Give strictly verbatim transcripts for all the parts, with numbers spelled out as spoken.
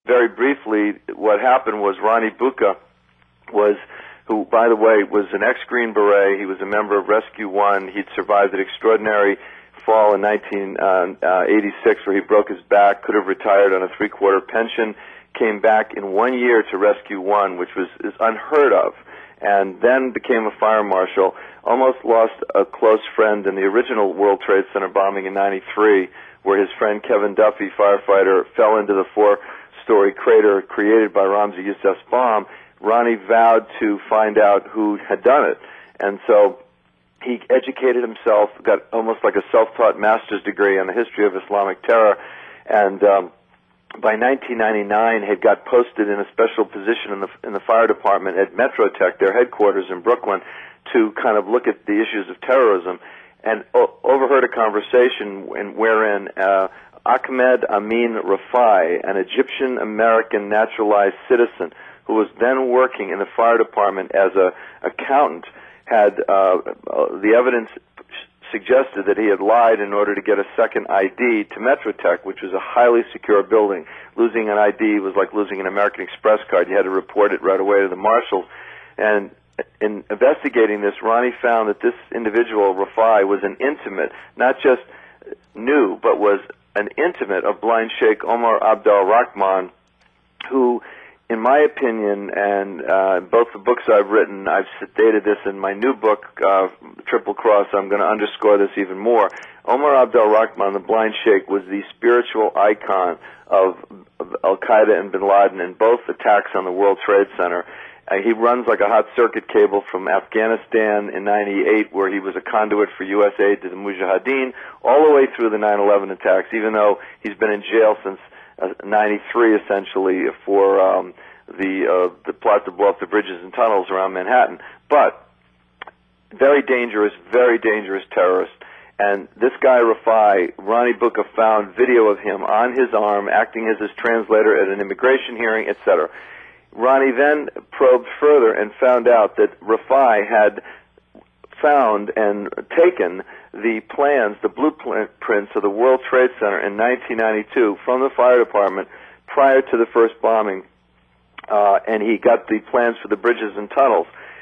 very briefly, what happened was Ronnie Bucca was, who, by the way, was an ex-Green Beret. He was a member of Rescue One. He'd survived an extraordinary fall in nineteen eighty-six where he broke his back, could have retired on a three-quarter pension, came back in one year to Rescue One, which was is unheard of, and then became a fire marshal. Almost lost a close friend in the original World Trade Center bombing in ninety-three, where his friend Kevin Duffy, firefighter, fell into the four-story crater created by Ramzi Youssef's bomb. Ronnie vowed to find out who had done it, and so he educated himself, got almost like a self-taught master's degree on the history of Islamic terror, and um, by nineteen ninety-nine had got posted in a special position in the in the fire department at Metrotech, their headquarters in Brooklyn, to kind of look at the issues of terrorism, and o- overheard a conversation in, wherein uh, Ahmed Amin Rafai, an Egyptian-American naturalized citizen who was then working in the fire department as a accountant, had uh, the evidence suggested that he had lied in order to get a second I D to Metrotech, which was a highly secure building. Losing an I D was like losing an American Express card. You had to report it right away to the marshals. And in investigating this, Ronnie found that this individual, Rafai, was an intimate, not just knew, but was an intimate of blind Sheikh Omar Abdel Rahman, who, in my opinion, and uh, both the books I've written, I've stated this in my new book, uh, Triple Cross, I'm going to underscore this even more. Omar Abdel Rahman, the blind sheikh, was the spiritual icon of, of Al-Qaeda and bin Laden in both attacks on the World Trade Center. Uh, he runs like a hot circuit cable from Afghanistan in ninety-eight, where he was a conduit for U S aid to the Mujahideen, all the way through the nine eleven attacks, even though he's been in jail since Uh, ninety-three, essentially, for um, the uh, the plot to blow up the bridges and tunnels around Manhattan. But very dangerous, very dangerous terrorist. And this guy, Rafai, Ronnie Bucca found video of him on his arm, acting as his translator at an immigration hearing, et cetera. Ronnie then probed further and found out that Rafai had found and taken the plans, the blueprints of the World Trade Center in nineteen ninety-two from the fire department prior to the first bombing, uh, and he got the plans for the bridges and tunnels.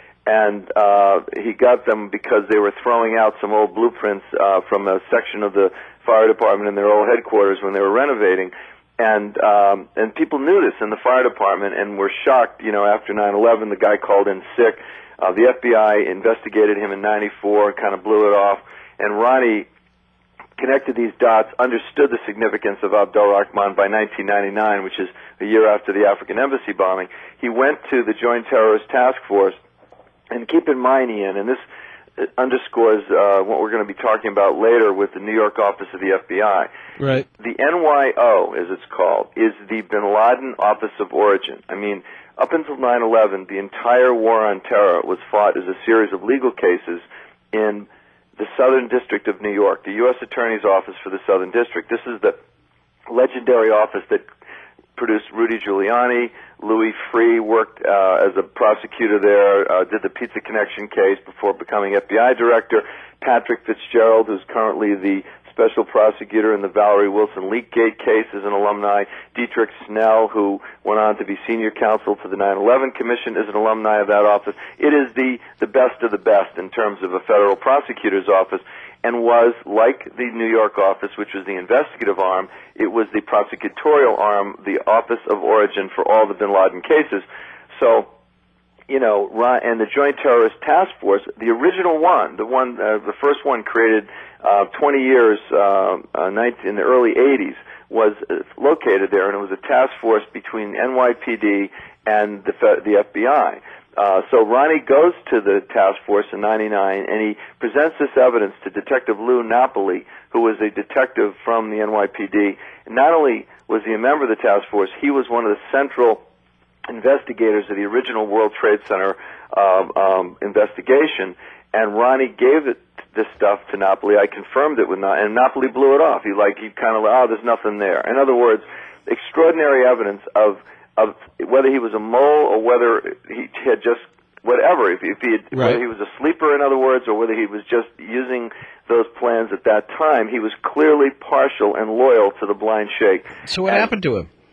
And uh, he got them because they were throwing out some old blueprints uh, from a section of the fire department in their old headquarters when they were renovating. And um, and people knew this in the fire department and were shocked. You know, after nine eleven, the guy called in sick. Uh, the F B I investigated him in ninety-four, kind of blew it off. And Ronnie connected these dots, understood the significance of Abdel Rahman by nineteen ninety-nine, which is a year after the African embassy bombing. He went to the Joint Terrorist Task Force, and keep in mind, Ian, and this underscores uh, what we're going to be talking about later with the New York office of the F B I. Right. The N Y O, as it's called, is the Bin Laden Office of Origin. I mean, up until nine eleven, the entire war on terror was fought as a series of legal cases in the Southern District of New York, the U S Attorney's Office for the Southern District. This is the legendary office that produced Rudy Giuliani. Louis Freeh worked uh, as a prosecutor there, uh, did the Pizza Connection case before becoming F B I director. Patrick Fitzgerald, who's currently the special prosecutor in the Valerie Wilson Leakgate case, is an alumni. Dietrich Snell, who went on to be senior counsel to the nine eleven Commission, is an alumni of that office. It is the, the best of the best in terms of a federal prosecutor's office, and was, like the New York office, which was the investigative arm, it was the prosecutorial arm, the office of origin for all the bin Laden cases. So, you know, and the Joint Terrorist Task Force, the original one, the one, uh, the first one created uh, twenty years uh, uh, in the early eighties, was uh, located there, and it was a task force between N Y P D and the, the F B I. Uh, so Ronnie goes to the task force in ninety-nine, and he presents this evidence to Detective Lou Napoli, who was a detective from the N Y P D. And not only was he a member of the task force, he was one of the central investigators of the original World Trade Center um, um, investigation. And Ronnie gave it, this stuff to Napoli. I confirmed it with Napoli, and Napoli blew it off. He like he kind of, oh, there's nothing there. In other words, extraordinary evidence of of whether he was a mole or whether he had just whatever, if, if he had, right. whether he was a sleeper, in other words, or whether he was just using those plans at that time, he was clearly partial and loyal to the blind sheikh. So what and happened to him?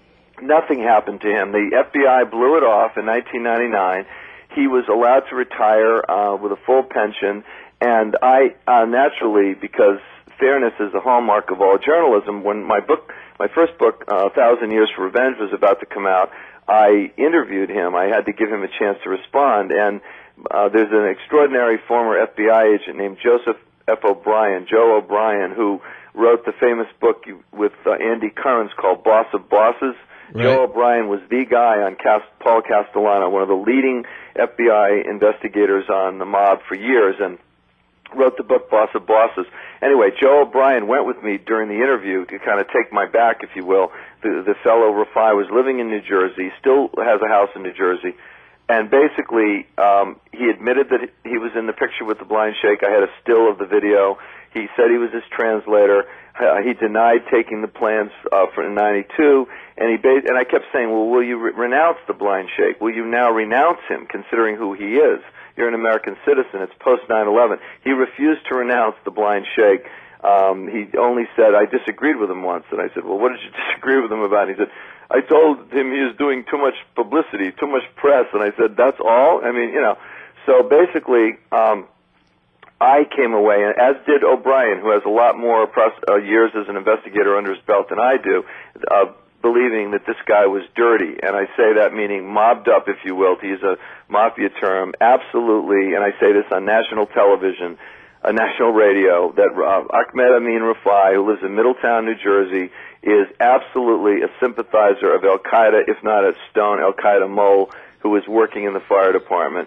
Nothing happened to him. The F B I blew it off in nineteen ninety-nine. He was allowed to retire uh, with a full pension, and I uh, naturally, because fairness is the hallmark of all journalism, when my book, my first book, uh, A Thousand Years for Revenge, was about to come out, I interviewed him. I had to give him a chance to respond, and uh, there's an extraordinary former F B I agent named Joseph F. O'Brien, Joe O'Brien, who wrote the famous book with uh, Andy Currens called Boss of Bosses. Right. Joe O'Brien was the guy on Cast- Paul Castellano, one of the leading F B I investigators on the mob for years, and wrote the book Boss of Bosses. Anyway, Joe O'Brien went with me during the interview to kind of take my back, if you will. The, the fellow, Rafai, was living in New Jersey, still has a house in New Jersey, and basically um, he admitted that he was in the picture with the blind sheikh. I had a still of the video. He said he was his translator. Uh, he denied taking the plans uh, for ninety-two, and he ba- and I kept saying, well, will you re- renounce the blind sheikh? Will you now renounce him, considering who he is? You're an American citizen. It's post nine eleven. He refused to renounce the blind sheikh. Um, he only said, I disagreed with him once. And I said, well, what did you disagree with him about? And he said, I told him he was doing too much publicity, too much press. And I said, that's all? I mean, you know. So basically, um, I came away, as did O'Brien, who has a lot more pros- uh, years as an investigator under his belt than I do, uh, believing that this guy was dirty. And I say that meaning mobbed up, if you will, to use a mafia term. Absolutely, and I say this on national television, uh, national radio, that uh, Ahmed Amin Rafai, who lives in Middletown, New Jersey, is absolutely a sympathizer of Al-Qaeda, if not a stone Al-Qaeda mole, who is working in the fire department.